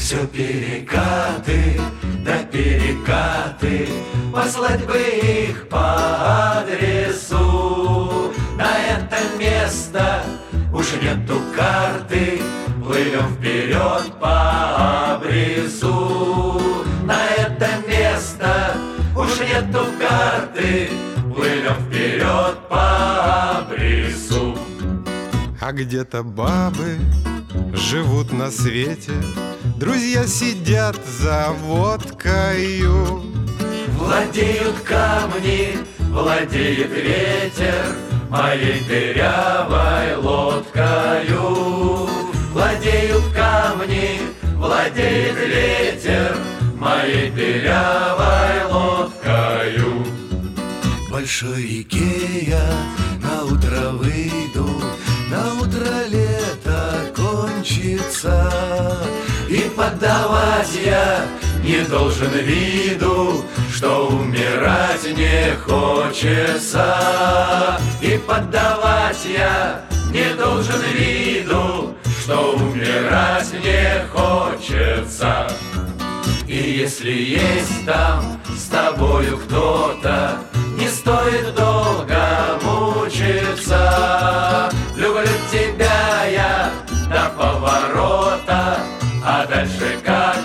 Все перекаты, да перекаты, послать бы их по адресу. На это место уж нету карты, плывем вперед по абрису. На это место уж нету карты, плывем вперед по абрису. А где-то бабы живут на свете, друзья сидят за водкою. Владеют камни, владеет ветер моей дырявой лодкою. Владеют камни, владеет ветер моей дырявой лодкою. В большой реке я на утро выйду, на утро лето кончится, и поддавать я не должен виду, что умирать не хочется. И поддавать я не должен виду, что умирать не хочется. И если есть там с тобою кто-то, не стоит долго мучиться. Люблю тебя я до поворота, а дальше как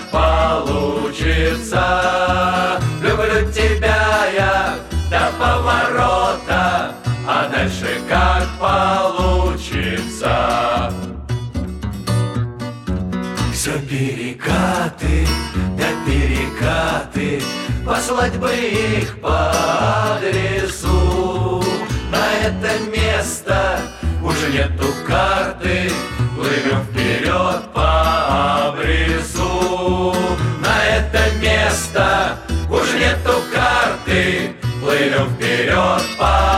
получится. Люблю тебя я до поворота, а дальше как получится. Все перекаты, да перекаты, послать бы их по адресу. На это место уже нету карты, плывем вперед по абрису. На это место уже нету карты, плывем вперед по